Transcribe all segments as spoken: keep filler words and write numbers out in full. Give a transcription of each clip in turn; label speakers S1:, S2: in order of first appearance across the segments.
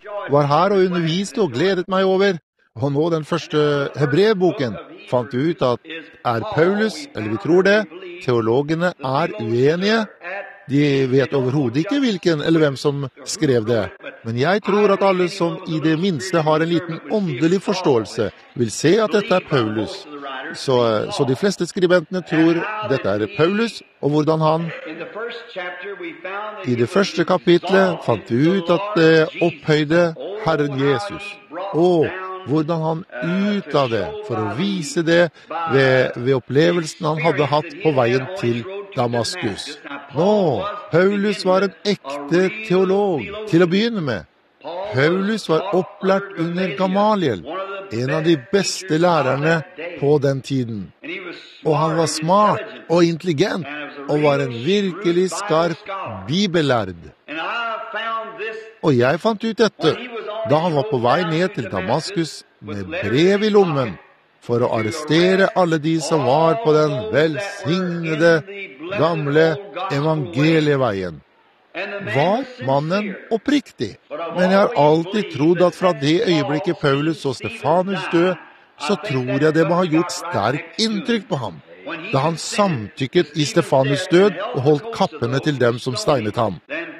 S1: var her og underviste og gledet meg over. Og nå den første Hebreerboken fant vi ut at er Paulus, eller vi tror det, teologene er uenige. De vet overhodet ikke hvilken eller hvem som skrev det. Men jeg tror at alle som i det minste har en liten åndelig forståelse, vil se at dette er Paulus. Så, så de fleste skribentene tror dette er Paulus, og hvordan han i det første kapitlet fant vi ut at det opphøyde Herren Jesus. Og hvordan han ut av det, for å vise det ved, ved opplevelsen han hadde hatt på veien til Damaskus. Nå, Paulus var en ekte teolog til å begynne med. Paulus var opplært under Gamaliel, en av de beste lærerne på den tiden. Og han var smart og intelligent, og var en virkelig skarp bibellærd. Og jeg fant ut dette da han var på vei ned til Damaskus med brev i lommen, for å arrestere alle de som var på den velsignede, gamle evangelieveien. Var mannen oppriktig? Men jeg har alltid trodd at fra det øyeblikket Paulus og Stefanus døde, så tror jeg det må ha gjort sterkt inntrykk på ham, da han samtykket i Stefanus død og holdt kappene til dem som steinet ham.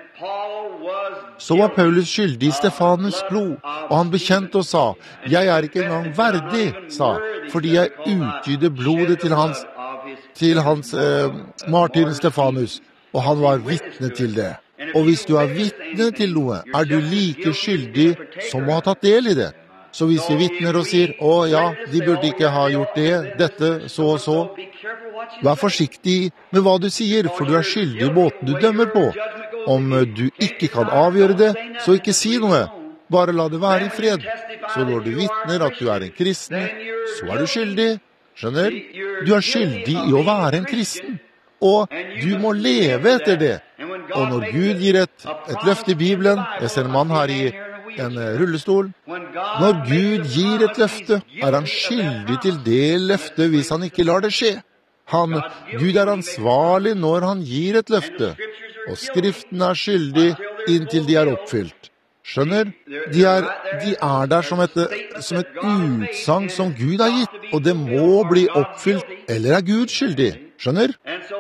S1: Så var Paulus skyldig i Stefanus blod, og han bekjente og sa, «Jeg er ikke engang verdig», sa, «fordi jeg utgyder blodet til hans, til hans eh, martyren Stefanus», og han var vitne til det. Og hvis du er vitne til noe, er du like skyldig som å ha tatt del i det. Så hvis vi vitner og sier, «Å ja, de burde ikke ha gjort det, dette, så og så», vær forsiktig med hva du sier, for du er skyldig i måten du dømmer på. Om du ikke kan avgjøre det, så ikke si noe. Bare la det være i fred. Så når du vitner at du er en kristen, så er du skyldig. Skjønner? Du er skyldig i å være en kristen. Og du må leve etter det. Og når Gud gir et, et løfte i Bibelen, jeg ser en mann her i en rullestol, når Gud gir et løfte, er han skyldig til det løftet hvis han ikke lar det skje. Han, Gud er ansvarlig når han gir et løfte, og Skriften er skyldig inntil de er oppfylt. Skjønner? De er, de er der som et, som et utsagn som Gud har gitt, og det må bli oppfylt, eller er Gud skyldig. Skjønner?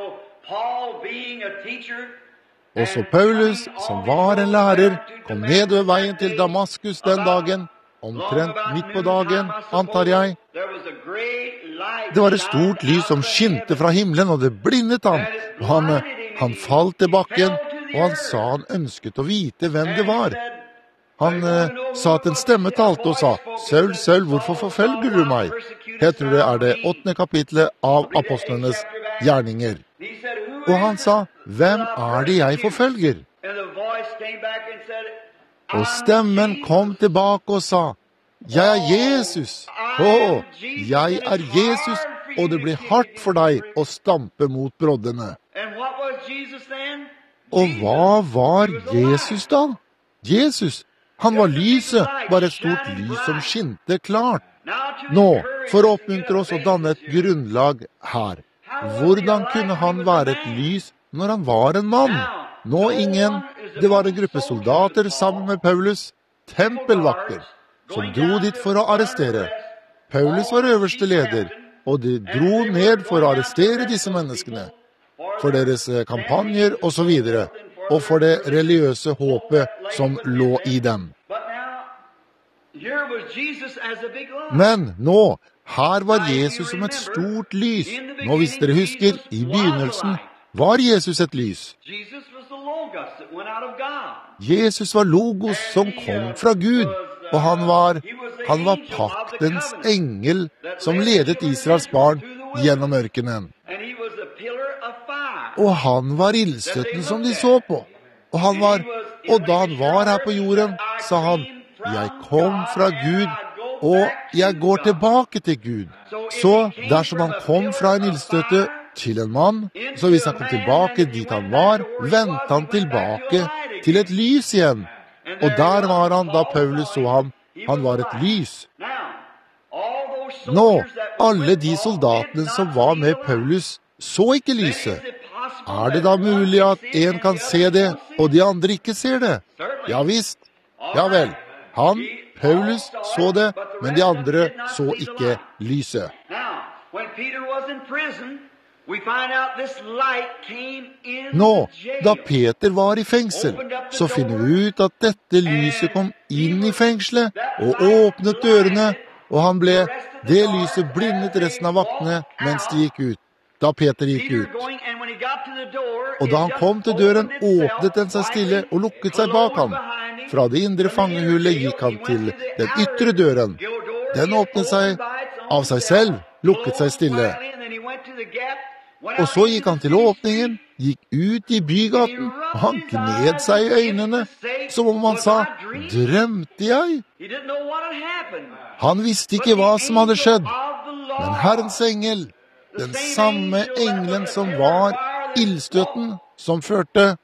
S1: Og så Paulus, som var en lærer, kom ned ved veien til Damaskus den dagen, omtrent midt på dagen, antar jeg. Det var et stort lys som skinte fra himmelen, og det blindet han. Og han, han falt til bakken, og han sa han ønsket å vite hvem det var. Han eh, sa at en stemme talte og sa, «Saul, Saul, hvorfor forfølger du meg?» Jeg tror det er det åttende kapitlet av apostlenes gjerninger. Og han sa, «Hvem er det jeg forfølger?» Og stemmen kom tilbake og sa, «Jeg er Jesus! Å, jeg er Jesus, og det blir hardt for deg å stampe mot broddene.» Og hva var Jesus da? Jesus, han var lyset, bare et stort lys som skinte klart. Nå, for å oppmuntre oss å danne et grunnlag her. Hvordan kunne han være et lys når han var en mann? Nå ingen. Det var en gruppe soldater sammen med Paulus, tempelvakter, som dro dit for å arrestere. Paulus var øverste leder, og de dro ned for å arrestere disse menneskene, for deres kampanjer og så videre, og for det religiøse håpet som lå i dem. Men nå, her var Jesus som et stort lys. Nå, hvis dere husker, i begynnelsen var Jesus et lys. Jesus var Logos som kom fra Gud, og han var, han var paktens engel som ledet Israels barn gjennom ørkenen. Og han var ildstøtten som de så på. Og, han var, og da han var her på jorden, sa han, «Jeg kom fra Gud, og jeg går tilbake til Gud.» Så dersom han kom fra en ildstøtte til en mann, så hvis han kom tilbake dit han var, ventet han tilbake til et lys igjen. Og der var han da Paulus så ham. Han var et lys. Nå, alle de soldatene som var med Paulus så ikke lyset. Er det da mulig at en kan se det, og de andre ikke ser det? Ja visst. Ja vel. Han, Paulus, så det, men de andre så ikke lyset. Nå, da Peter var i fengsel, så finner vi ut at dette lyset kom inn i fengselet og åpnet dørene, og han ble, det lyset blindet resten av vaktene mens de gikk ut, da Peter gikk ut. Og da han kom til døren, åpnet den seg stille og lukket seg bak ham. Fra det indre fangehullet gikk han til den ytre døren. Den åpnet seg av seg selv, lukket seg stille. Og så gikk han til åpningen, gikk ut i bygaten, og han gned seg i øynene, som om han sa, drømte jeg? Han visste ikke hva som hadde skjedd, men Herrens engel, den samme engelen som var ildstøtten, som førte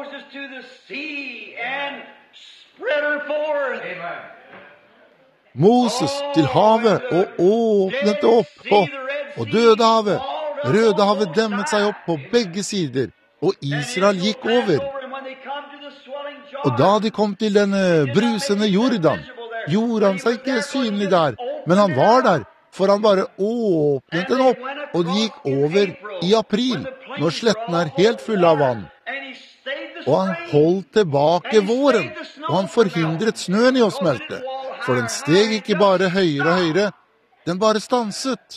S1: Moses til havet og åpnet det opp, og, og Dødehavet, Rødehavet demmet seg opp på begge sider, og Israel gikk over. Og da de kom til den brusende Jordan, gjorde han seg ikke synlig der, men han var der, for han bare åpnet den opp, og de gikk over i april, når sletten er helt full av vann. Og han holdt tilbake våren, og han forhindret snøen i å smelte, for den steg ikke bare høyere og høyere, den bare stanset.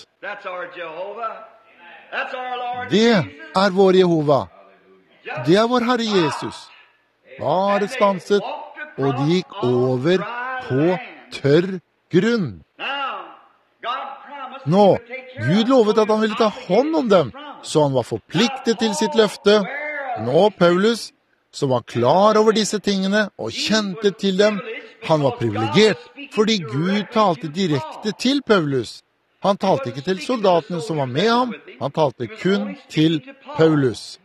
S1: Det er vår Jehova. Det er vår Herre Jesus. Bare stanset, og de gikk over på tørr grunn. Nå, Gud lovet at han ville ta hånd om dem, så han var forpliktet til sitt løfte. Nå, Paulus, som var klar over disse tingene og kjente til dem, han var privilegert, fordi Gud talte direkte til Paulus. Han talte ikke til soldatene som var med ham, han talte kun til Paulus.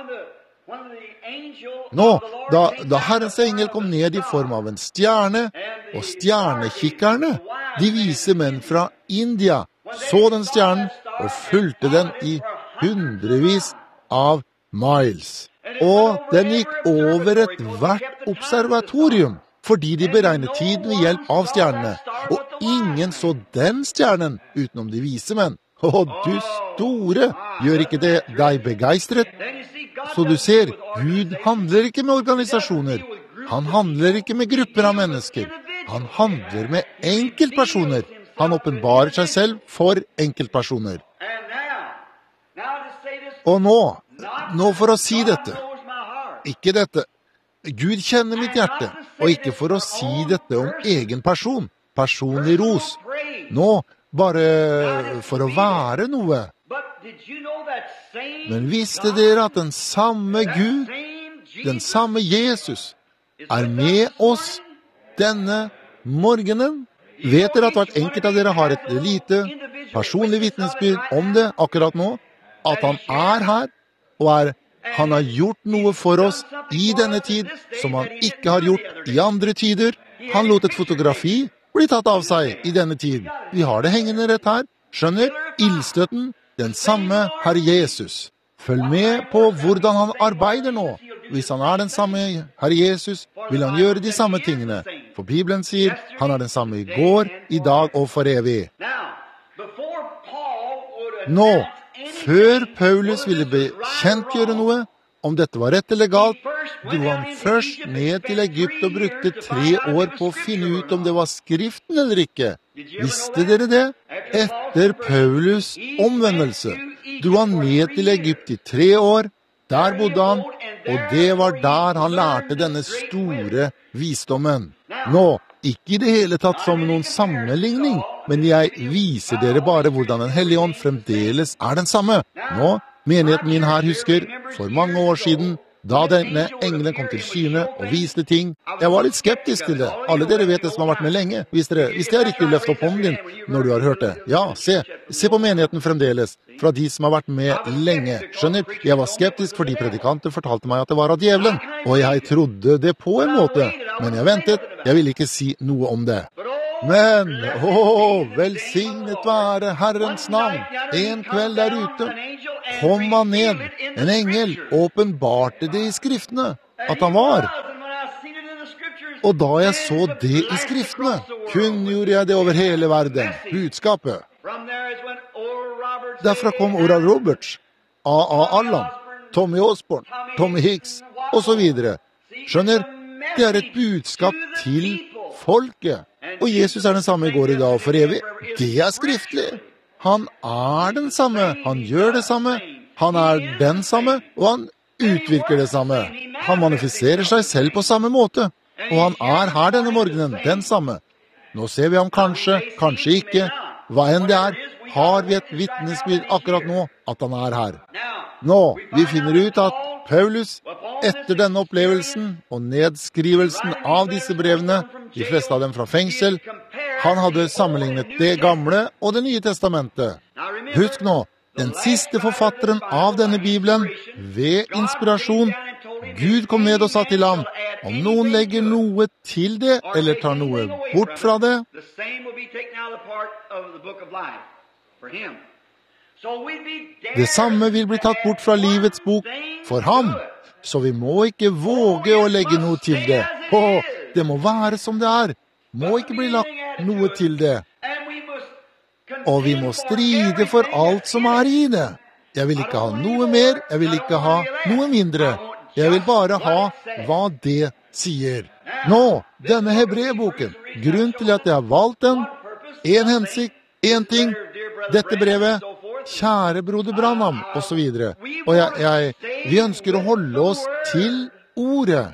S1: Nå, da, da Herrens engel kom ned i form av en stjerne, og stjernekikkerne, de vise menn fra India, så den stjernen og fulgte den i hundrevis av miles. Og den gikk over et hvert observatorium, fordi de beregnet tiden ved hjelp av stjernene, og ingen så den stjernen utenom de vise menn. Å, du store, gjør ikke det deg begeistret? Så du ser, Gud handler ikke med organisasjoner. Han handler ikke med grupper av mennesker. Han handler med enkeltpersoner. Han åpenbarer seg selv for enkeltpersoner. Og nå, nå for å si dette, ikke dette, Gud kjenner mitt hjerte, og ikke for å si dette om egen person, personlig ros. Nå, bare for å være noe. Men visste dere at den samme Gud, den samme Jesus, er med oss denne morgenen? Vet dere at hvert enkelt av dere har et lite personlig vitnesbyrd om det akkurat nå? At han er her, og er, han har gjort noe for oss i denne tid, som han ikke har gjort i andre tider. Han lot et fotografi bli tatt av seg i denne tid. Vi har det hengende rett her. Skjønner? Ildstøtten, den samme Herre Jesus. Følg med på hvordan han arbeider nå. Hvis han er den samme Herre Jesus, vil han gjøre de samme tingene. For Bibelen sier, han er den samme i går, i dag og for evig. Nå, før Paulus ville bekjentgjøre noe, om dette var rett eller galt, dro han først ned til Egypt og brukte tre år på å finne ut om det var skriften eller ikke. Visste dere det? Etter Paulus omvendelse dro han ned til Egypt i tre år. Der bodde han, og det var der han lærte denne store visdommen. Nå, ikke i det hele tatt som noen sammenligning, men jeg viser dere bare hvordan den hellige ånd fremdeles er den samme. Nå, menigheten min her husker, for mange år siden, da denne engelen kom til syne og viste ting. Jeg var litt skeptisk til det. Alle dere vet det som har vært med lenge. Hvis dere, hvis det er riktig, løft opp hånden din når du har hørt det. Ja, se. Se på menigheten fremdeles, fra de som har vært med lenge. Skjønner, jeg var skeptisk fordi predikanter fortalte meg at det var av djevelen. Og jeg trodde det på en måte. Men jeg ventet. Jeg ville ikke si noe om det. Men, åh, velsignet være Herrens navn. En kveld der ute kom han ned. En engel åpenbarte det i skriftene, at han var. Og da jeg så det i skriftene, kunngjorde jeg det over hele verden, budskapet. Derfra kom Oral Roberts, A A Allen, Tommy Osborne, Tommy Hicks, og så videre. Skjønner, det er et budskap til folket. Og Jesus er den samme i går, i dag og for evig. Det er skriftlig. Han er den samme, han gjør det samme, han er den samme, og han utvirker det samme. Han manifesterer seg selv på samme måte, og han er her denne morgenen, den samme. Nå ser vi ham kanskje, kanskje ikke. Hva enn det er, har vi et vittnesbyrd akkurat nå at han er her. Nå, vi finner ut at Paulus, etter denne opplevelsen og nedskrivelsen av disse brevene, de fleste av dem fra fengsel, han hadde sammenlignet det gamle og det nye testamentet. Husk nå, den siste forfatteren av denne Bibelen, ved inspirasjon, Gud kom ned og sa til ham, om noen legger noe til det, eller tar noe bort fra det, det samme vil bli tatt bort fra livets bok for ham, så vi må ikke våge å legge noe til det. Åh, det må være som det er. Må ikke bli lagt noe til det. Og vi må stride for alt som er i det. Jeg vil ikke ha noe mer, jeg vil ikke ha noe mindre. Jeg vil bare ha hva det sier. Nå, denne Hebreerboken, grunn til at jeg har valgt den, en hensikt, en ting, dette brevet, kjære broder Branham, og så videre. Og jeg, jeg, vi ønsker å holde oss til ordet.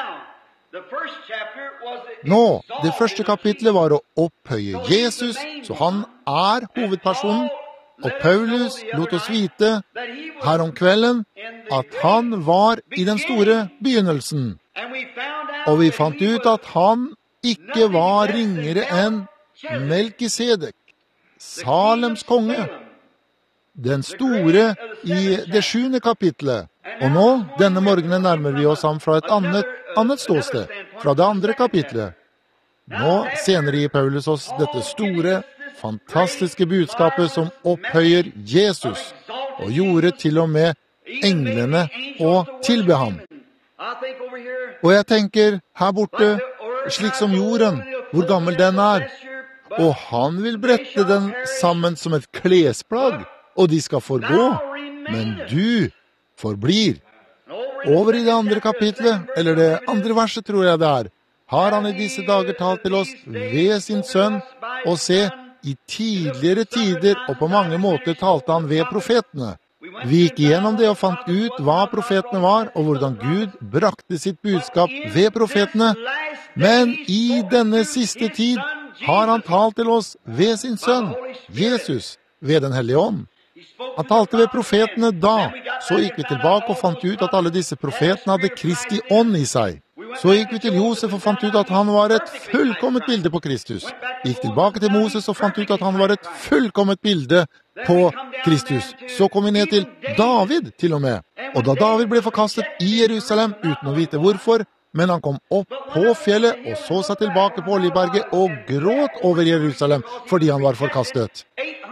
S1: Nå, det første kapitlet var å opphøye Jesus, så han er hovedpersonen, og Paulus lot oss vite her om kvelden at han var i den store begynnelsen. Og vi fant ut at han ikke var ringere enn Melkisedek, Salems konge, den store i det sjuende kapitlet. Og nå, denne morgenen nærmer vi oss ham fra et annet, annet ståsted, fra det andre kapitlet. Nå senere gir Paulus oss dette store, fantastiske budskapet som opphøyer Jesus, og gjorde til og med englene å tilbe ham. Og jeg tenker, her borte, slik som jorden, hvor gammel den er, og han vil brette den sammen som et klesplagg, og de skal forgå, men du forblir. Over i det andre kapitlet, eller det andre verset tror jeg det er, har han i disse dager talt til oss ved sin sønn, og se, i tidligere tider, og på mange måter talte han ved profetene. Vi gikk igjennom det og fant ut hva profetene var, og hvordan Gud brakte sitt budskap ved profetene, men i denne siste tid har han talt til oss ved sin sønn, Jesus, ved den hellige ånd. Han talte ved profetene da, så gikk vi tilbake og fant ut at alle disse profetene hadde Kristi ånd i seg. Så gikk vi til Josef og fant ut at han var et fullkommet bilde på Kristus. Vi gikk tilbake til Moses og fant ut at han var et fullkommet bilde på Kristus. Så kom vi ned til David til og med. Og da David ble forkastet i Jerusalem uten å vite hvorfor, men han kom opp på fjellet og så seg tilbake på Oljeberget og gråt over Jerusalem fordi han var forkastet.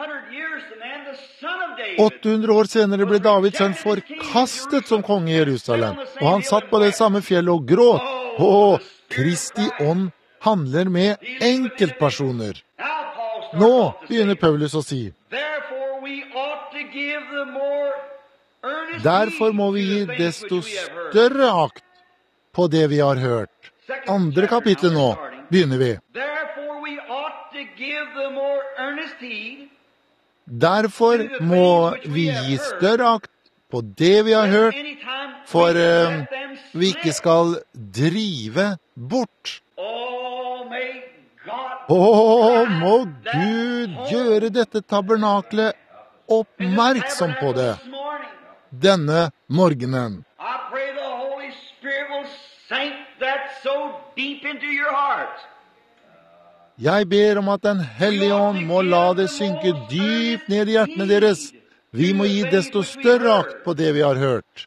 S1: åtte hundre år senere ble Davids sønn forkastet som konge i Jerusalem, og han satt på det samme fjellet og gråt. Åh, Kristi ånd handler med enkeltpersoner. Nå begynner Paulus å si, derfor må vi gi desto større akt på det vi har hørt. Andre kapittel nå begynner vi. Derfor må vi gi større akt på det vi har hørt, for uh, vi ikke skal drive bort. Åh, må Gud gjøre dette tabernaklet oppmerksom på det denne morgenen. Jeg ber om at Den hellige ånd må la det synke dypt ned i hjertene deres. Vi må gi desto større akt på det vi har hørt.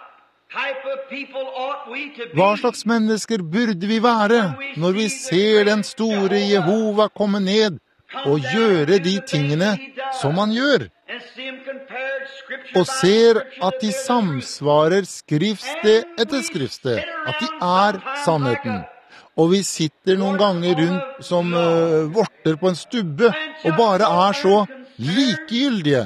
S1: Hva slags mennesker burde vi være når vi ser den store Jehova komme ned og gjøre de tingene som han gjør? Og ser at de samsvarer skriftsted etter skriftsted, at de er sannheten. Og vi sitter noen ganger rundt som uh, vorter på en stubbe, og bare er så likegyldige.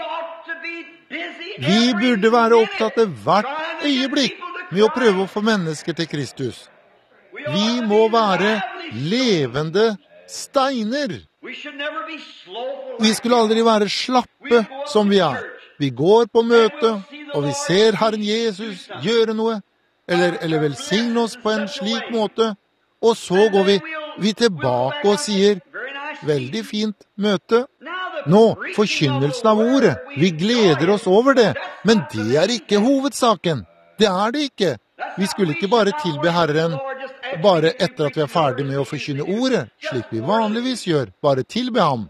S1: Vi burde være opptatt av hvert øyeblikk med å prøve å få mennesker til Kristus. Vi må være levende steiner. Vi skulle aldri være slappe som vi er. Vi går på møte, og vi ser Herren Jesus gjøre noe, eller, eller velsigne oss på en slik måte, og så går vi, vi tilbake og sier, veldig fint møte. Nå, forkynnelsen av ordet, vi gleder oss over det, men det er ikke hovedsaken. Det er det ikke. Vi skulle ikke bare tilbe Herren bare etter at vi er ferdig med å forkynne ordet, slik vi vanligvis gjør, bare tilbe ham.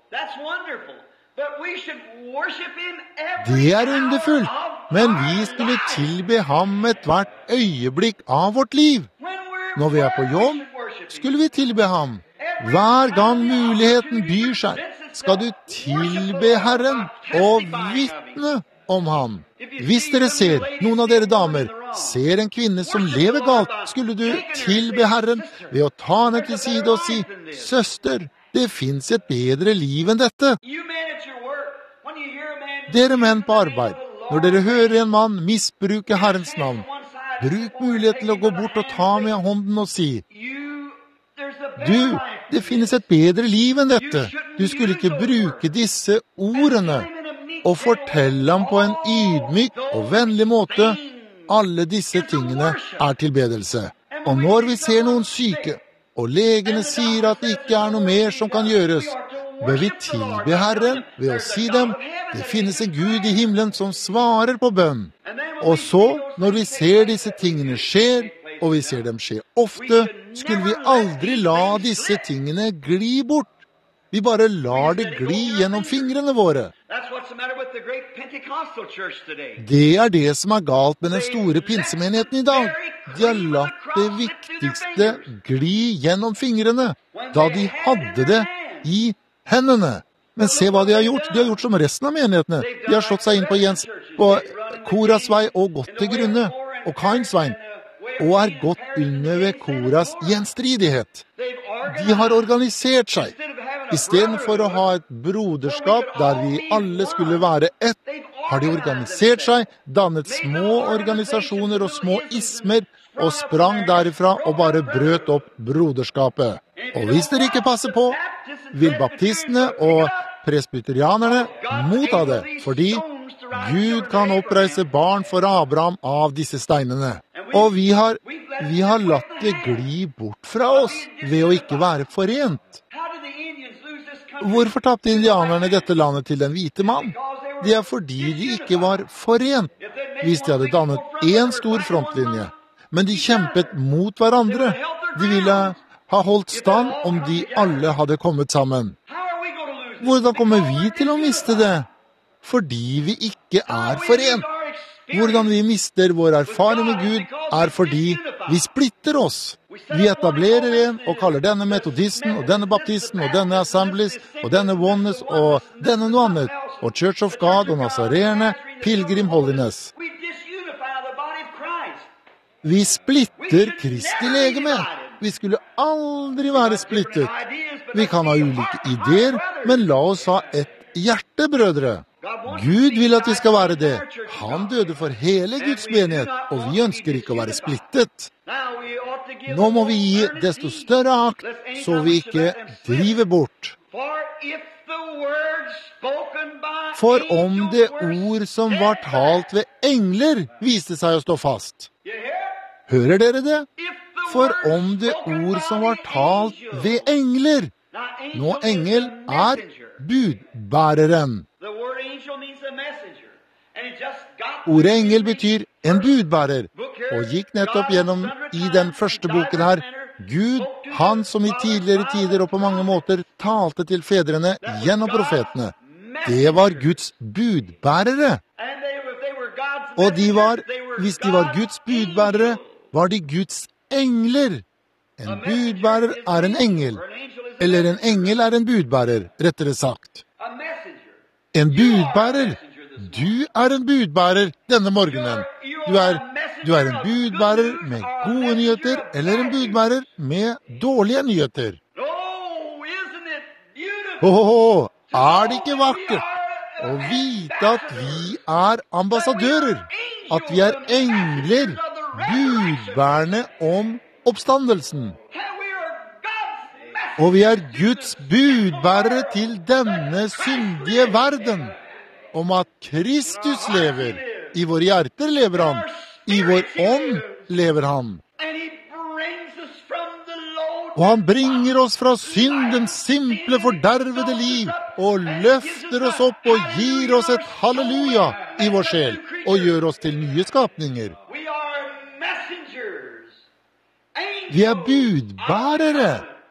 S1: Det er underfullt, men vi skulle tilbe ham et hvert øyeblikk av vårt liv. Når vi er på jobb, skulle vi tilbe ham. Hver gang muligheten byr seg, skal du tilbe Herren og vitne om ham. Hvis dere ser, noen av dere damer, ser en kvinne som lever galt, skulle du tilbe Herren ved å ta henne til side og si, «Søster, det finnes et bedre liv enn dette.» Dere menn på arbeid, når dere hører en mann misbruke Herrens navn, bruk mulighet til å gå bort og ta med hånden og si, «Du, det finnes et bedre liv enn dette. Du skulle ikke bruke disse ordene og fortelle ham på en ydmyk og vennlig måte. Alle disse tingene er tilbedelse. Og når vi ser noen syke, og legene sier at det ikke er noe mer som kan gjøres, bør vi tilbe Herren ved å si dem, det finnes en Gud i himmelen som svarer på bønn. Og så, når vi ser disse tingene skjer, og vi ser dem skje ofte, skulle vi aldri la disse tingene gli bort. Vi bare lar det gli gjennom fingrene våre. Det er det som er galt med den store pinsemenigheten i dag. De har latt det viktigste gli gjennom fingrene, da de hadde det i hendene. Men se hva de har gjort. De har gjort som resten av menighetene. De har slått seg inn på, Jens, på Koras vei og gått til grunne, og Kains vei, og er gått under ved Koras gjenstridighet. De har organisert seg. I stedet for å ha et broderskap der vi alle skulle være ett, har de organisert seg, dannet små organisasjoner og små ismer, og sprang derifra og bare brøt opp broderskapet. Og hvis dere ikke passer på, vil baptistene og presbyterianerne motta det, fordi Gud kan oppreise barn for Abraham av disse steinene. Og vi har, vi har latt det gli bort fra oss ved å ikke være forent. Hvorfor tappte indianerne dette landet til den hvite mann? Det er fordi de ikke var forent. Hvis de hadde dannet en stor frontlinje, men de kjempet mot hverandre, de ville ha holdt stand om de alle hadde kommet sammen. Hvordan kommer vi til å miste det? Fordi vi ikke er forent. Hvordan vi mister vår erfaring med Gud, er fordi vi splitter oss. Vi etablerer en og kaller denne metodisten, og denne baptisten, og denne assemblies, og denne oneness, og denne noe annet, og Church of God, og Nazarene, Pilgrim Holiness. Vi splitter Kristi legeme. Vi skulle aldri være splittet. Vi kan ha ulike ideer, men la oss ha ett hjerte, brødre. Gud vil at vi skal være det. Han døde for hele Guds menighet, og vi ønsker ikke å være splittet. Nå må vi gi desto større akt, så vi ikke driver bort. For om det ord som var talt ved engler viste seg å stå fast. Hører dere det? For om det ord som var talt ved engler. Nå, engel er budbæreren. Ordet engel betyr en budbærer, og gikk nettopp gjennom i den første boken her. Gud, han som i tidligere tider og på mange måter talte til fedrene gjennom profetene. Det var Guds budbærere. Og de var, hvis de var Guds budbærere, var de Guds engler. En budbærer er en engel, eller en engel er en budbærer, rettere sagt. En budbærer. Du er en budbærer denne morgenen. Du er, Du er en budbærer med gode nyheter, eller en budbærer med dårlige nyheter. Åh, er det ikke vakkert å vite at vi er ambassadører, at vi er engler, budbærende om oppstandelsen. Og vi er Guds budbærere til denne syndige verden, om at Kristus lever. I våre hjerter lever han. I vår ånd lever han. Og han bringer oss fra syndens simple, fordervede liv, og løfter oss opp og gir oss et halleluja i vår sjel, og gjør oss til nye skapninger. Vi er budbærere,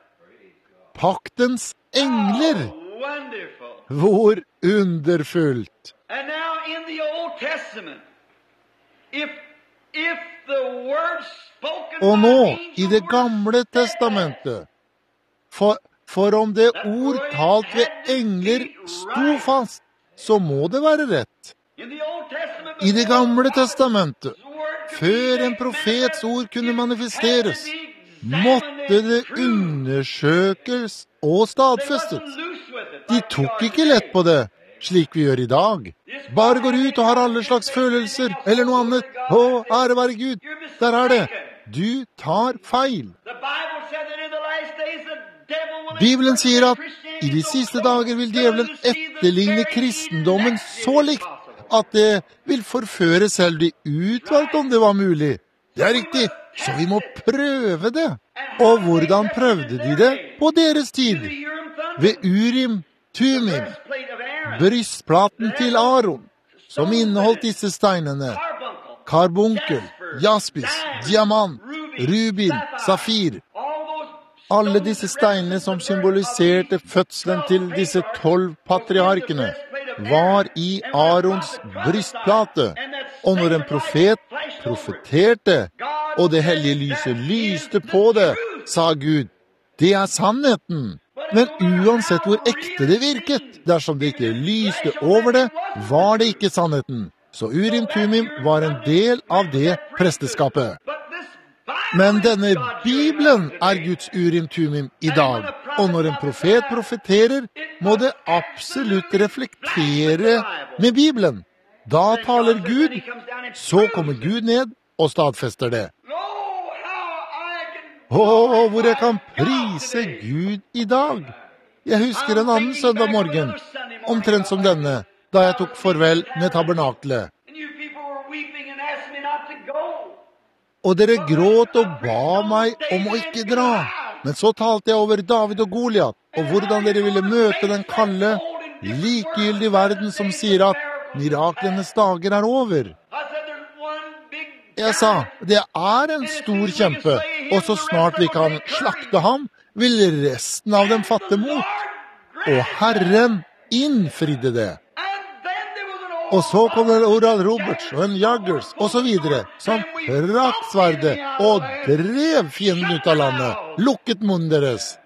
S1: paktens engler. Hvor underfullt!
S2: And now in the Old Testament, if, if the word spoken
S1: Og nå,
S2: by
S1: i det gamle testamentet, for, for om det ord talt ved engler sto fast, så må det være rett.
S2: in the Old Testament,
S1: I det gamle testamentet, før en profets ord kunne manifesteres, måtte det undersøkes og stadfestes. De tok ikke lett på det, slik vi gjør i dag. Bare går ut og har alle slags følelser, eller noe annet. Å, ære være Gud, der er det. Du tar feil.
S2: the Bible said that in the last days the devil will
S1: Bibelen sier at i de siste dager vil djevelen etterligne kristendommen så likt at det vil forføre selv de utvalgte om det var mulig. Det er riktig, så vi må prøve det. Og hvordan prøvde de det på deres tid? Ved Urim, Tumim, brystplaten til Aaron, som inneholdt disse steinene, karbunkel, jaspis, diamant, rubin, safir. Alle disse steinene som symboliserte fødselen til disse tolv patriarkene, var i Aarons brystplate. Og når en profet profeterte, og det hellige lyset lyste på det, sa Gud, det er sannheten. Men uansett hvor ekte det virket, dersom det ikke lyste over det, var det ikke sannheten. Så Urim Tumim var en del av det presteskapet. Men denne Bibelen er Guds Urim Tumim i dag. Og når en profet profeterer, må det absolutt reflektere med Bibelen. Da taler Gud, så kommer Gud ned og stadfester det. Åh, hvor jeg kan prise Gud i dag. Jeg husker en annen søndag morgen, omtrent som denne, da jeg tok farvel med tabernaklet. Og dere gråt og ba meg om å ikke dra. Men så talte jeg over David og Goliat, og hvordan dere ville møte den kalde, likegyldige verden som sier at miraklenes dager er over. Jeg sa, det er en stor kjempe, og så snart vi kan slakte ham, vil resten av dem fatte mot. Og Herren innfridde det. Og så kom det Oral Roberts og en Jaggers og så videre, som trakk sverdet og drev fienden ut av landet, lukket munnen deres.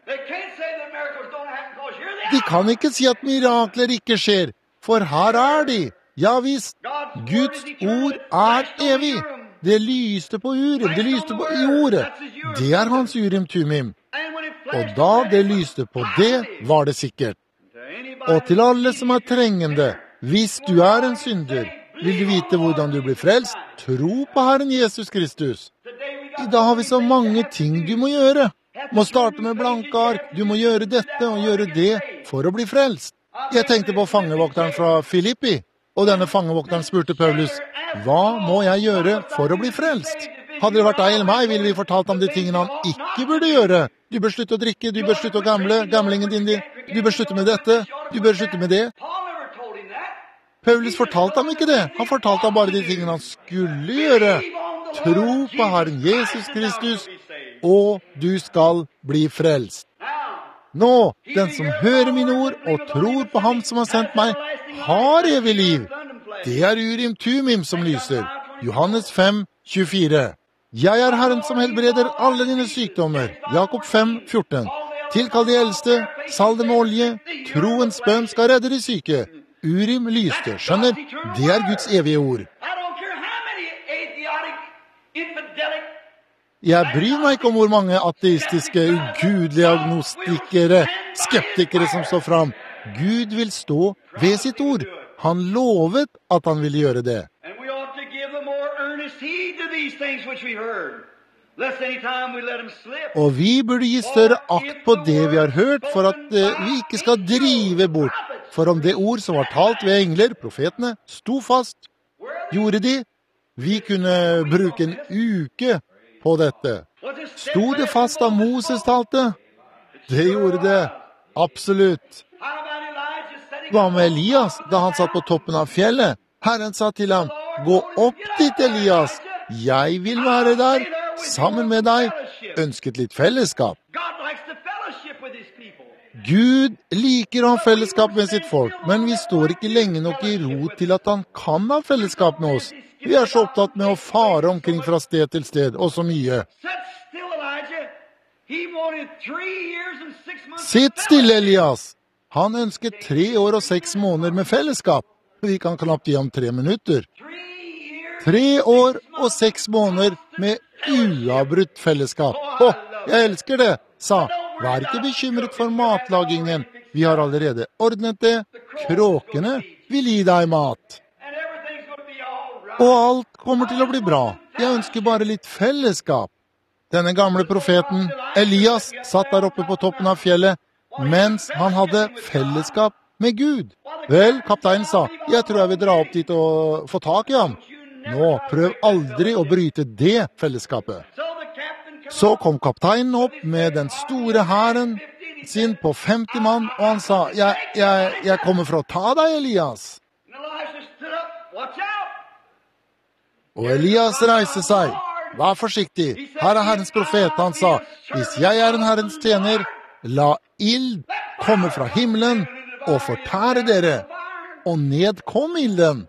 S1: De kan ikke si at mirakler ikke skjer, for her er de. Ja visst, Guds ord er evig. Det lyste på Urim, det lyste på i ordet. Det er hans Urim Tumim. Og da det lyste på det, var det sikkert. Og til alle som er trengende, hvis du er en synder, vil du vite hvordan du blir frelst, tro på Herren Jesus Kristus. I dag har vi så mange ting du må gjøre. Må starte med blanke ark, du må gjøre dette og gjøre det for å bli frelst. Jeg tenkte på fangevokteren fra Filippi, og denne fangevokteren spurte Paulus, hva må jeg gjøre for å bli frelst? Hadde det vært deg eller meg, ville vi fortalt ham de tingene han ikke burde gjøre. Du bør slutte å drikke, du bør slutte å gamle, gamlingen din, du bør slutte med dette, du bør slutte med det. Paulus fortalte ham ikke det. Han fortalte ham bare de tingene han skulle gjøre. Tro på Herren Jesus Kristus, og du skal bli frelst. Nå, den som hører mine ord og tror på ham som har sendt meg, har evig liv. Det er Urim Tumim som lyser. Johannes fem, tjuefire. Jeg er Herren som helbreder alle dine sykdommer. Jakob fem, fjorten. Tilkall de eldste, salg dem med olje. Troens bønn skal redde de syke. Urim lyste, skjønner, det er Guds evige ord.
S2: infidelic.
S1: Jeg bryr meg ikke om hvor mange ateistiske, ugudelige agnostikere, skeptikere som står fram. Gud vil stå ved sitt ord. Han lovet at han ville gjøre det.
S2: And we ought to give the more earnest heed to these things which we heard. Lest any time we let them slip.
S1: Og vi burde gi større akt på det vi har hørt, for at eh, vi ikke skal drive bort. For om det ord som var talt ved engler, profetene, sto fast, gjorde de, vi kunne bruke en uke på dette. Sto det fast da Moses talte? Det gjorde det, absolutt.
S2: How about Elijah setting
S1: Hva med Elias da han satt på toppen av fjellet? Herren sa til ham, gå opp dit, Elias. Jeg vil være der, sammen med deg, ønsket litt fellesskap.
S2: God likes to fellowship with his people.
S1: Gud liker å ha fellesskap med sitt folk, men vi står ikke lenge nok i ro til at han kan ha fellesskap med oss. Vi er så opptatt med å fare omkring fra sted til sted, og så mye.
S2: Sit still, Elijah. He wanted three years and six months.
S1: Sitt stille, Elias. Han ønsket tre år og seks måneder med fellesskap. Vi kan knapt gi ham tre minutter.
S2: Three years.
S1: Tre år og seks måneder med uavbrutt fellesskap. Å, jeg elsker det, sa. Vær ikke bekymret for matlagingen. Vi har allerede ordnet det. Kråkene vil gi deg mat.
S2: And everything's going to be all right.
S1: Og alt kommer til å bli bra. Jeg ønsker bare litt fellesskap. Denne gamle profeten, Elias, satt der oppe på toppen av fjellet, mens han hadde fellesskap med Gud. Vel, kapteinen sa, jeg tror jeg vil dra opp dit og få tak i ham. Nå, prøv aldri å bryte det fellesskapet.
S2: So the captain come
S1: Så kom kapteinen opp med den store hæren sin på femti mann, og han sa, jeg, jeg, jeg kommer for å ta deg, Elias.
S2: and Elijah stood up. Watch out.
S1: Og Elias reiste seg. Vær forsiktig, her er Herrens profet. Han sa, hvis jeg er en Herrens tjener, la ild komme fra himmelen og fortære dere, og ned kom ilden.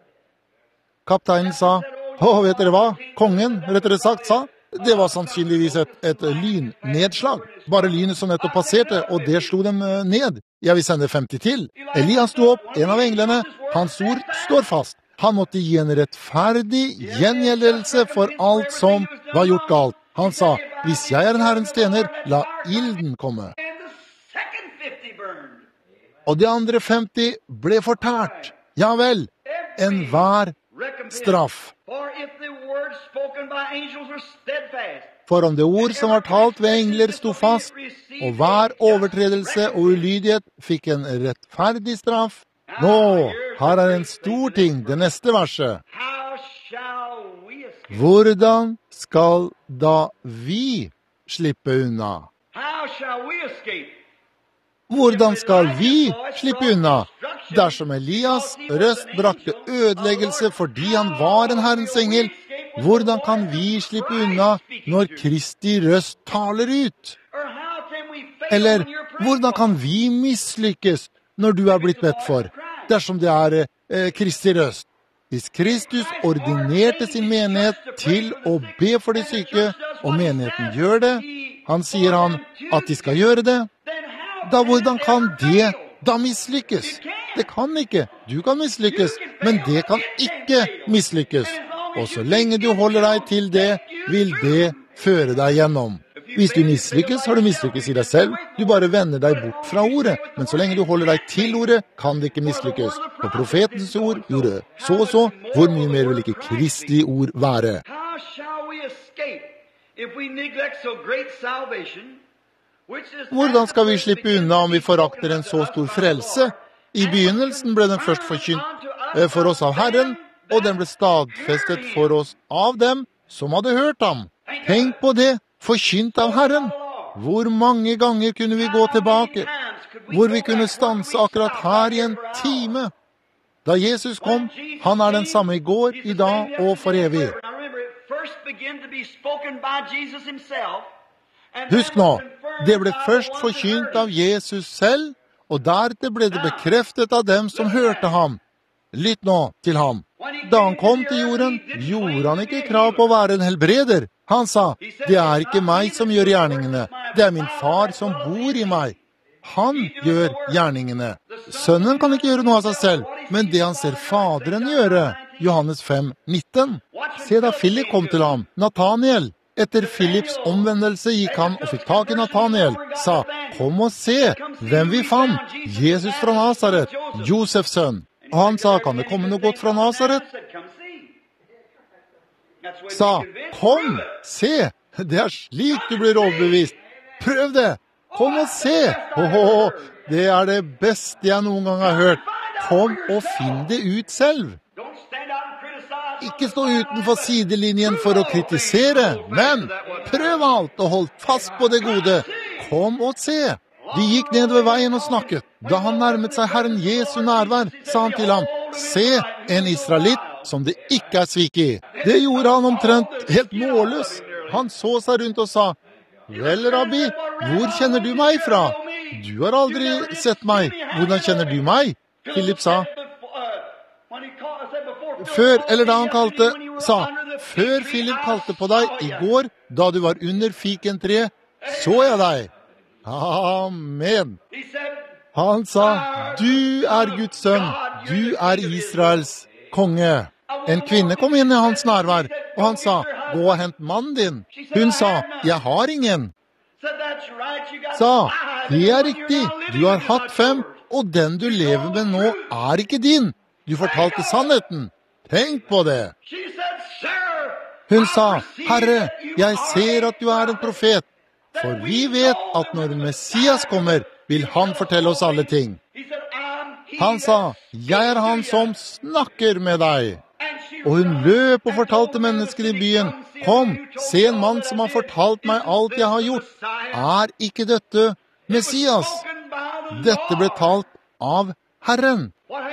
S1: Kapteinen sa, å, vet dere hva? Kongen, rettere sagt, sa, det var sannsynligvis et, et lynnedslag. Bare lynet som nettopp passerte, og det slo dem eh, ned. Jeg vil sende femti til. Elias sto opp, en av englene. Hans ord står fast. Han måtte gi en rettferdig gjengjeldelse for alt som var gjort galt. Han sa, hvis jeg er en Herrens tjener, la ilden komme.
S2: And the second fifty burned.
S1: Og de andre femti ble fortært. Ja vel, en hver
S2: Recompense.
S1: straff.
S2: For if the words spoken by angels were steadfast,
S1: For om det ord som var talt ved engler sto fast, og hver overtredelse og ulydighet fikk en rettferdig straff. Nå, her er en stor ting, det neste verset.
S2: how shall we escape?
S1: Hvordan skal da vi slippe unna?
S2: How shall we escape?
S1: Hvordan skal vi slippe unna? Dersom Elias røst brakte ødeleggelse fordi han var en Herrens engel, hvordan kan vi slippe unna når Kristi røst taler ut?
S2: Or how can we fail
S1: Eller
S2: when you're praying
S1: hvordan
S2: for?
S1: kan vi mislykkes når du er blitt bedt for, dersom det er eh, Kristi røst? Hvis Kristus ordinerte sin menighet til å be for de syke, og menigheten gjør det, han sier han at de skal gjøre det,
S2: Then how
S1: da hvordan kan
S2: that
S1: det
S2: fail?
S1: da mislykkes? Det kan ikke. Du kan mislykkes, men det kan ikke mislykkes. Og så lenge du holder deg til det, vil det føre deg gjennom. Hvis du mislykkes, har du mislykkes i deg selv. Du bare vender deg bort fra ordet. Men så lenge du holder deg til ordet, kan det ikke mislykkes. For profetens ord gjorde så og så. Hvor mye mer vil ikke Kristi ord være?
S2: How shall we escape if we neglect so great salvation? Which is
S1: Hvordan skal vi slippe unna om vi forakter en så stor frelse? I begynnelsen ble den først forkynt eh, for oss av Herren, og den ble stadfestet for oss av dem som hadde hørt ham. Tenk på det, forkynt av Herren. Hvor mange ganger kunne vi gå tilbake, hvor vi kunne stanse akkurat her i en time? Da Jesus kom, han er den samme i går, i dag og for evig.
S2: Now remember, it first began to be spoken by Jesus himself. And
S1: Husk
S2: then
S1: nå,
S2: was confirmed
S1: det ble
S2: by the
S1: først
S2: ones that
S1: forkynt
S2: heard
S1: av Jesus selv, og deretter ble det bekreftet av dem som hørte ham. Lytt nå til ham. Da han kom til jorden, gjorde han ikke krav på å være en helbreder. Han sa, det er ikke meg som gjør gjerningene, det er min far som bor i meg. Han gjør gjerningene. Sønnen kan ikke gjøre noe av seg selv, men det han ser faderen gjøre. Johannes fem nitten.
S2: What
S1: Se da Philip kom til ham, Nathaniel. Etter Philips omvendelse gikk han og fikk tak i Nathaniel, sa, kom og se, hvem vi fant, Jesus fra Nazaret, Josefs sønn. Og han sa, kan det komme noe godt fra Nazaret? Sa, kom, se, det er slik du blir overbevist. Prøv det, kom og se. Åh, det er det beste jeg noen gang har hørt. Kom og finn det ut selv. Ikke stå utenfor sidelinjen for å kritisere, men prøv alt og hold fast på det gode. Kom og se. De gikk ned ved veien og snakket. Da han nærmet seg Herren Jesu nærvær, sa han til ham, se, en israelitt som det ikke er svik i. Det gjorde han omtrent helt målløs. Han så seg rundt og sa, vel, Rabbi, hvor kjenner du meg fra? Du har aldri sett meg. Hvordan kjenner du meg? Philip sa, før, eller da han kalte, sa, før Philip kalte på deg i går, da du var under fikentre, så jeg deg. Amen. Han sa, du er Guds sønn, du er Israels konge. En kvinne kom inn i hans nærvær, og han sa, gå og hent mannen din. Hun sa, jeg har ingen. Sa, det er riktig, du har hatt fem, og den du lever med nå er ikke din. Du fortalte sannheten. Tenk på det. Hun sa, Herre, jeg ser at du er en profet, for vi vet at når Messias kommer, vil han fortelle oss alle ting. Han sa, jeg er han som snakker med deg. Og hun løp og fortalte mennesker i byen, kom, se en mann som har fortalt meg alt jeg har gjort. Er ikke dette Messias? Dette ble talt av Herren.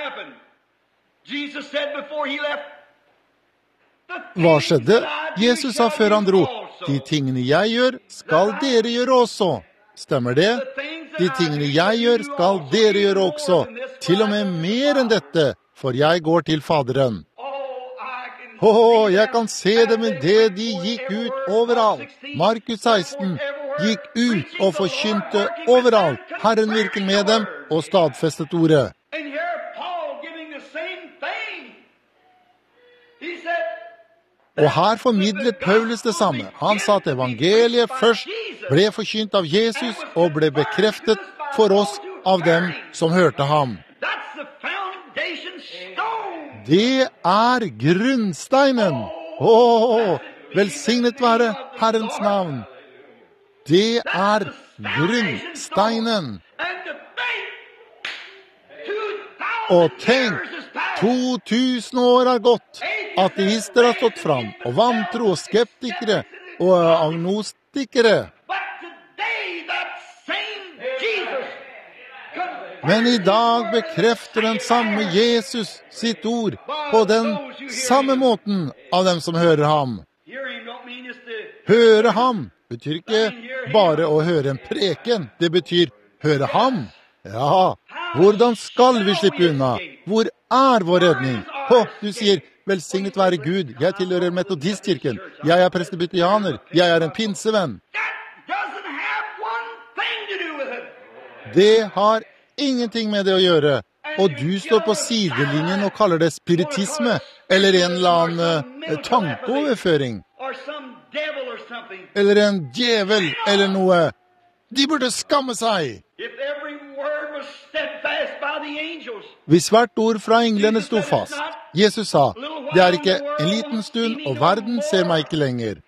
S1: Hva skjedde? Jesus sa før han dro, de tingene jeg gjør, skal dere gjøre også. Stemmer det? De tingene jeg gjør, skal dere gjøre også. Til og med mer enn dette, for jeg går til Faderen. Åh, jeg kan se det med det de gikk ut overalt. Markus seksten gikk ut og forkynte overalt. Herren virket med dem og stadfestet ordet. Og her formidlet Paulus det samme. Han sa at evangeliet først ble forkynt av Jesus og ble bekreftet for oss av dem som hørte ham. Det er grunnsteinen. Åh, velsignet være Herrens navn. Det er grunnsteinen. Og tenk, to tusen år har gått. Ateister har stått fram, og vantro, og skeptikere, og agnostikere. Men i dag bekrefter den samme Jesus sitt ord på den samme måten av dem som hører ham. Høre ham betyr ikke bare å høre en preken, det betyr høre ham. Ja, hvordan skal vi slippe unna? Hvor er vår redning? Å, du sier, velsignet være Gud, jeg tilhører metodistkirken, jeg er presbyterianer, jeg er en pinsevenn. Det har ingenting med det å gjøre, og du står på sidelinjen og kaller det spiritisme, eller en eller annen uh, tankeoverføring, eller en djevel, eller noe. De burde skamme seg. Hvis hvert ord fra englene sto fast, Jesus sa, det er ikke en liten stund, og verden ser meg ikke lenger.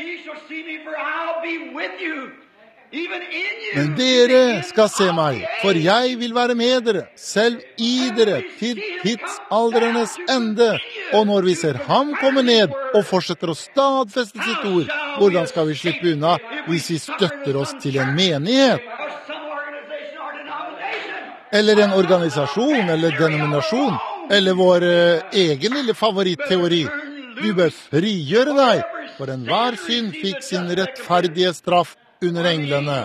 S1: Men dere skal se meg, for jeg vil være med dere, selv i dere, til tidsaldrenes ende. Og når vi ser ham komme ned og fortsetter å stadfeste sitt ord, hvordan skal vi slippe unna hvis vi støtter oss til en menighet? Eller en organisasjon, eller denominasjon, eller vår eh, egen lille favorittteori. Du bør frigjøre deg, for enhver synd fikk sin rettferdige straff under englene.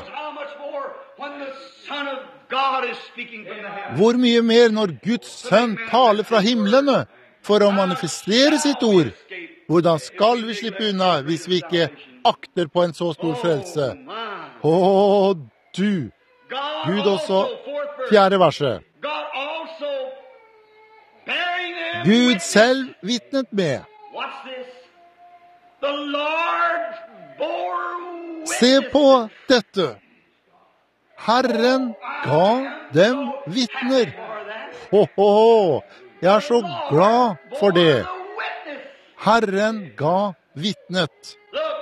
S1: Hvor mye mer når Guds sønn taler fra himlene for å manifestere sitt ord? Hvordan skal vi slippe unna hvis vi ikke akter på en så stor frelse? Å, du! Gud også, fjerde verset. Gud selv vittnet med.
S2: The Lord bore
S1: Se på dette. Herren ga dem vitner. Ho, ho, ho. Jeg er så glad for det. Herren ga vitnet.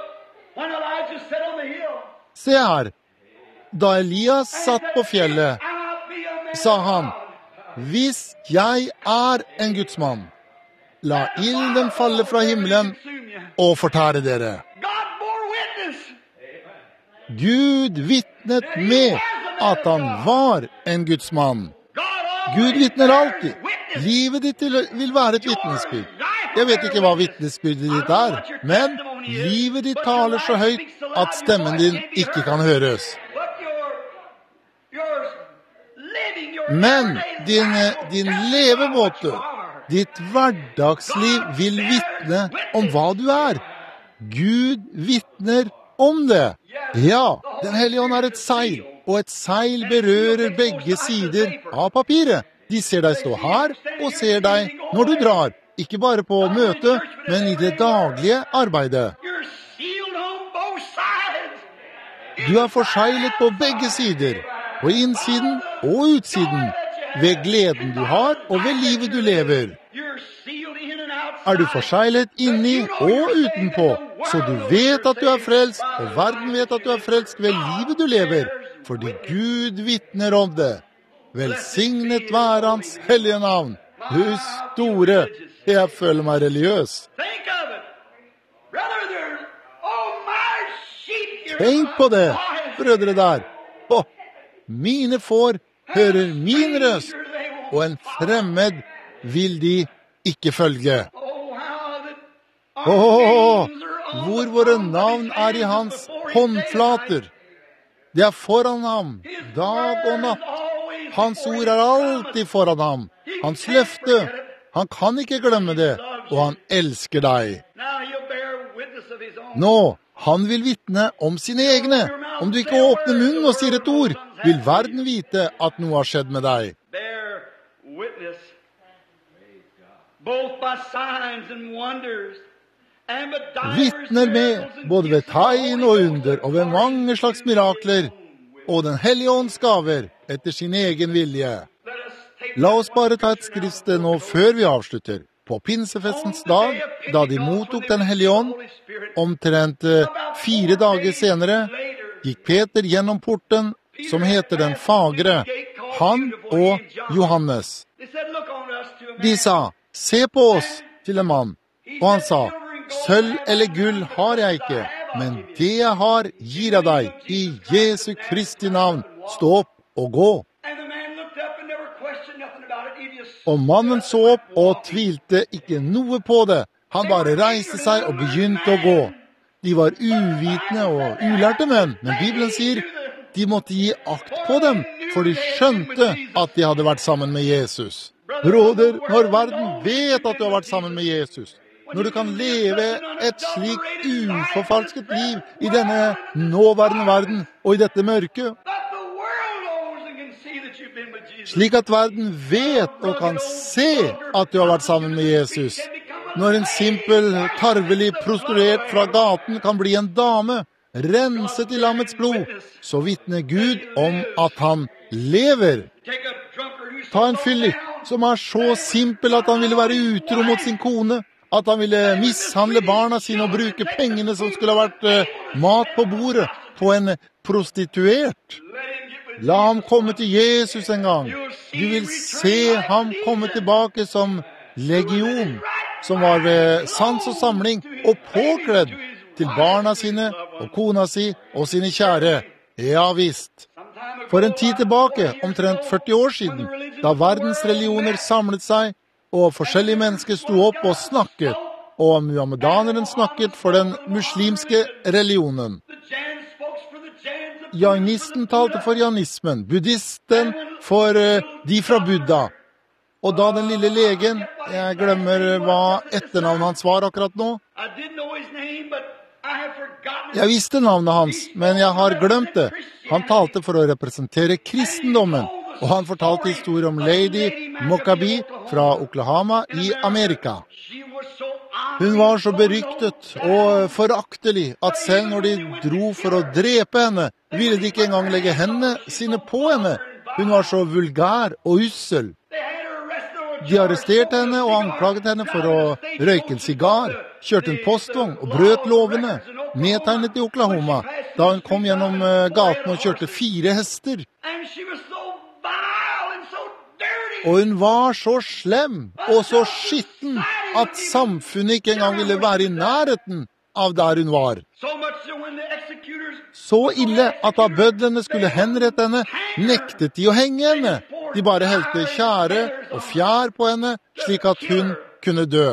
S1: Se her. Da Elias satt på fjellet, sa han, hvis jeg er en gudsmann, la ilden falle fra himmelen og fortære dere. Gud vitnet med at han var en gudsmann. Gud vitner alltid. Livet ditt vil være et vitnesbyrd. Jeg vet ikke hva vitnesbyrdet ditt er, men livet ditt taler så høyt at stemmen din ikke kan høres. Men din, din levemåte, ditt hverdagsliv vil vitne om hva du er. Gud vitner om det. Ja, Den hellige ånd er et seil, og et seil berører begge sider av papiret. De ser deg stå her, og ser deg når du drar. Ikke bare på møte, men i det daglige arbeidet. Du er forseglet på begge sider, på innsiden og utsiden, ved gleden du har og ved livet du lever. Er du forseglet inni og utenpå, så du vet at du er frelst, og verden vet at du er frelst ved livet du lever, fordi Gud vitner om det. Velsignet være hans hellige navn. Du store, jeg føler meg religiøs. Tenk på det, brødre der. Åh, mine får hører min røst, og en fremmed vil de ikke følge. Åh, hvor våre navn er i hans håndflater. Det er foran ham, dag og natt. Hans ord er alltid foran ham. Hans løfte, han kan ikke glemme det, og han elsker deg. Nå, han vil vitne om sine egne. Om du ikke åpner munnen og sier et ord, vil verden vite at noe har skjedd med deg. Vitner med både ved tegn og under, og ved mange slags mirakler, og den hellige ånds gaver etter sin egen vilje. La oss bare ta et skriftsted nå før vi avslutter. På pinsefestens dag, da de mottok den hellige ånd, omtrent fire dager senere, gikk Peter gjennom porten, som heter den fagre, han og Johannes. De sa, se på oss, til en mann. Og han sa, sølv eller gull har jeg ikke, men det jeg har, gir jeg deg. I Jesu Kristi navn, stå opp og gå. Og mannen så opp og tvilte ikke noe på det. Han bare reiste seg og begynte å gå. De var uvitende og ulærte menn, men Bibelen sier de måtte gi akt på dem, for de skjønte at de hadde vært sammen med Jesus. Broder, når verden vet at du har vært sammen med Jesus, når du kan leve et slikt uforfalsket liv i denne nåværende verden og i dette mørket, slik at verden vet og kan se at du har vært sammen med Jesus. Når en simpel, tarvelig prostituert fra gaten kan bli en dame, renset i lammets blod, så vitner Gud om at han lever. Ta en fyllik som er så simpel at han ville være utro mot sin kone, at han ville mishandle barna sine og bruke pengene som skulle ha vært uh, mat på bordet, på en prostituert. La ham komme til Jesus en gang. Du vil se ham komme tilbake som legion, som var ved sans og samling og påkledd til barna sine og kona si og sine kjære. Ja visst. For en tid tilbake, omtrent førti år siden, da verdens religioner samlet seg, og forskjellige mennesker sto opp og snakket, og muhammedaneren snakket for den muslimske religionen. Jainisten talte for jainismen, buddhisten for uh, de fra Buddha. Og da den lille legen, jeg glemmer hva etternavnet hans var akkurat nå. Jeg visste navnet hans, men jeg har glemt det. Han talte for å representere kristendommen, og han fortalte historier om Lady Mockaby fra Oklahoma i Amerika. Hun var så beryktet og foraktelig at selv når de dro for å drepe henne, ville de ikke engang legge hendene sine på henne. Hun var så vulgær og ussel. De arresterte henne og anklaget henne for å røyke en sigar, kjørte en postvogn og brøt lovene, nedtegnet i Oklahoma, da hun kom gjennom gaten og kjørte fire hester. Og hun var så slem og så skitten at samfunnet ikke engang ville være i nærheten av der hun var. Så ille at da bødlene skulle henrette henne, nektet de å henge henne. De bare helte tjære og fjær på henne, slik at hun kunne dø.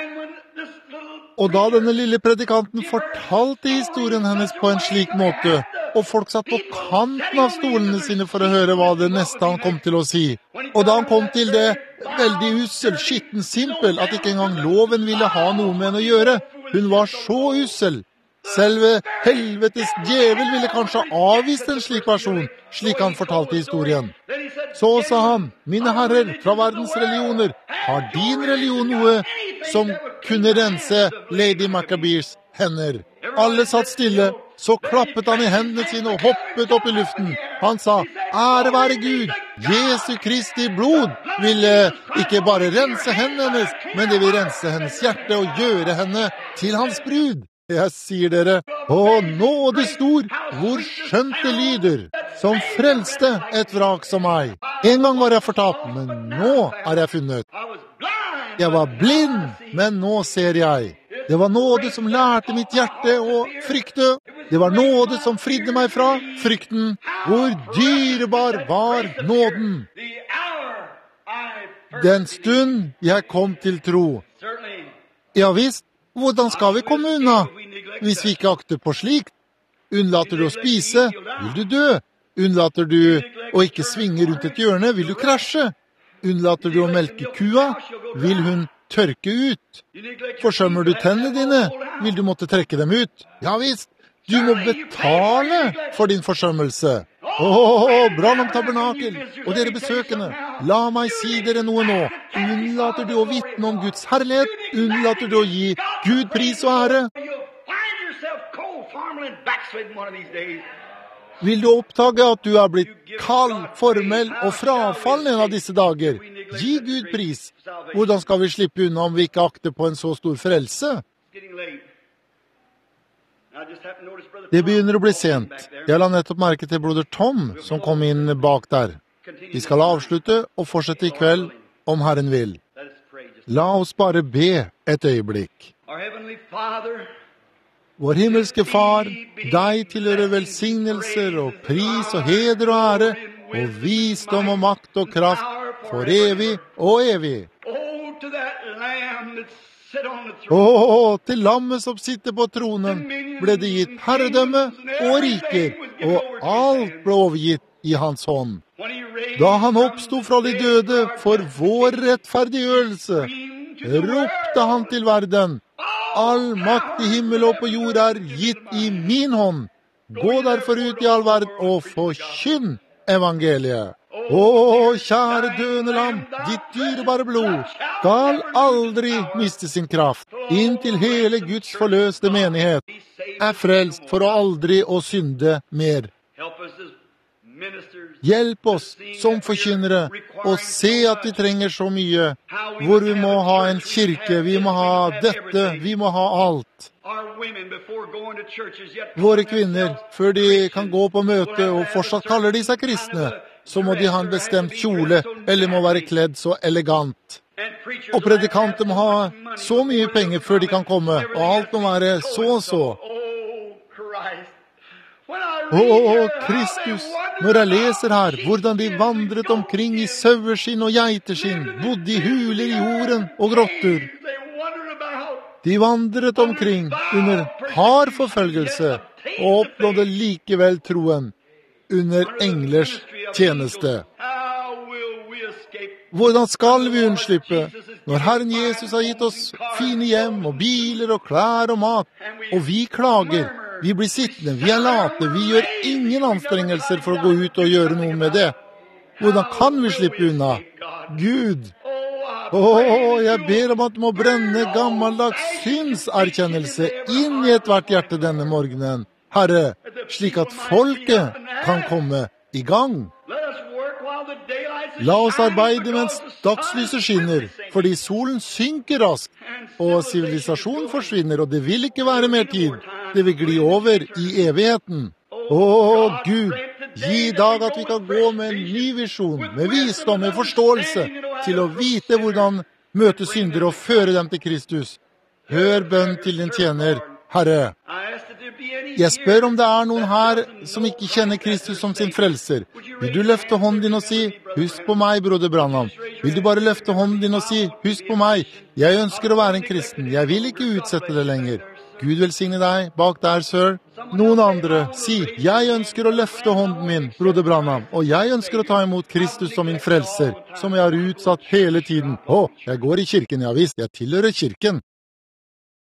S1: Og da denne lille predikanten fortalte historien hennes på en slik måte, og folk satt på kanten av stolene sine for å høre hva det neste han kom til å si. Og da han kom til det veldig ussel, skitten simpel, at ikke engang loven ville ha noe med henne å gjøre. Hun var så ussel. Selve helvetes djevel ville kanskje avvist en slik person, slik han fortalte historien. Så sa han, mine herrer fra verdens religioner, har din religion noe som kunne rense Lady Maccabees hender? Alle satt stille. Så klappet han i hendene sine og hoppet opp i luften. Han sa, ære være Gud, Jesu Kristi blod vil ikke bare rense hendene hennes, men det vil rense hennes hjerte og gjøre henne til hans brud. Jeg sier dere, å nåde stor, hvor skjønt det lyder, som frelste et vrak som meg. En gang var jeg fortapt, men nå er jeg funnet. Jeg var blind, men nå ser jeg. Det var nåde som lærte mitt hjerte å frykte. Det var nåde som fridde meg fra frykten. Hvor dyrebar var nåden. Den stund jeg kom til tro. Ja visst, hvordan skal vi komme unna? Hvis vi ikke akter på slikt. Unnlater du å spise, vil du dø. Unnlater du å ikke svinge rundt et hjørne, vil du krasje. Unnlater du å melke kua, vil hun tørke ut. Forsømmer du tennene dine, vil du måtte trekke dem ut. Ja visst, du må betale for din forsømmelse. Åh, Branham Tabernakel, og dere besøkende, la meg si dere noe nå. Unnlater du å vitne om Guds herlighet? Unnlater du å gi Gud pris og ære? Vil du oppdage at du er blitt kald, formell og frafallen en av disse dager? Gi Gud pris. Hvordan skal vi slippe unna om vi ikke akter på en så stor frelse? Det begynner å bli sent. Jeg la nettopp merke til broder Tom som kom inn bak der. Vi skal avslutte og fortsette i kveld om Herren vil. La oss bare be et øyeblikk. Vår himmelske Far, deg tilhører velsignelser og pris og heder og ære, og visdom og makt og kraft for evig og evig. Åh, til lammet som sitter på tronen ble det gitt herredømme og riker, og alt ble overgitt i hans hånd. Da han oppstod fra de døde for vår rettferdiggjørelse, ropte han til verden, all makt i himmel og på jord er gitt i min hånd. Gå derfor ut i all verden og forkynn evangeliet. Å, kjære døende lam, ditt dyrebare blod skal aldri miste sin kraft, inntil hele Guds forløste menighet er frelst for å aldri å synde mer. Hjelp oss som forkynnere å se at vi trenger så mye, hvor vi må ha en kirke, vi må ha dette, vi må ha alt. Våre kvinner, før de kan gå på møte og fortsatt kaller de seg kristne, så må de ha en bestemt kjole, eller må være kledd så elegant. Og predikanter må ha så mye penger før de kan komme, og alt må være så og så. Åh, Kristus, når jeg leser her, hvordan de vandret omkring i saueskinn og geiteskinn, bodde i huler i jorden og grotter. De vandret omkring under hard forfølgelse, og oppnådde likevel troen under englers tjeneste. Hvordan skal vi unnslippe når Herren Jesus har gitt oss fine hjem og biler og klær og mat, og vi klager? Vi blir sittende, vi er late, vi gjør ingen anstrengelser for å gå ut og gjøre noe med det. Hvordan kan vi slippe unna? Gud, Å, jeg ber om at du må brenne gammeldags synserkjennelse inn i ethvert hjerte denne morgenen, Herre, slik at folket kan komme i gang. La oss arbeide mens dagslyset skinner, fordi solen synker raskt, og sivilisasjonen forsvinner, og det vil ikke være mer tid. Det vil gli over i evigheten. Å, Gud, gi i dag at vi kan gå med en ny visjon, med visdom, med forståelse, til å vite hvordan møte syndere og føre dem til Kristus. Hør bønn til din tjener, Herre. Jeg spør om det er noen her som ikke kjenner Kristus som sin frelser. Vil du løfte hånden din og si, husk på meg, broder Branham. Vil du bare løfte hånden din og si, husk på meg. Jeg ønsker å være en kristen. Jeg vil ikke utsette det lenger. Gud velsigne deg, bak der, sir. Noen andre, si, jeg ønsker å løfte hånden min, broder Branham, og jeg ønsker å ta imot Kristus som min frelser, som jeg har utsatt hele tiden. Å, jeg går i kirken, ja visst, jeg tilhører kirken.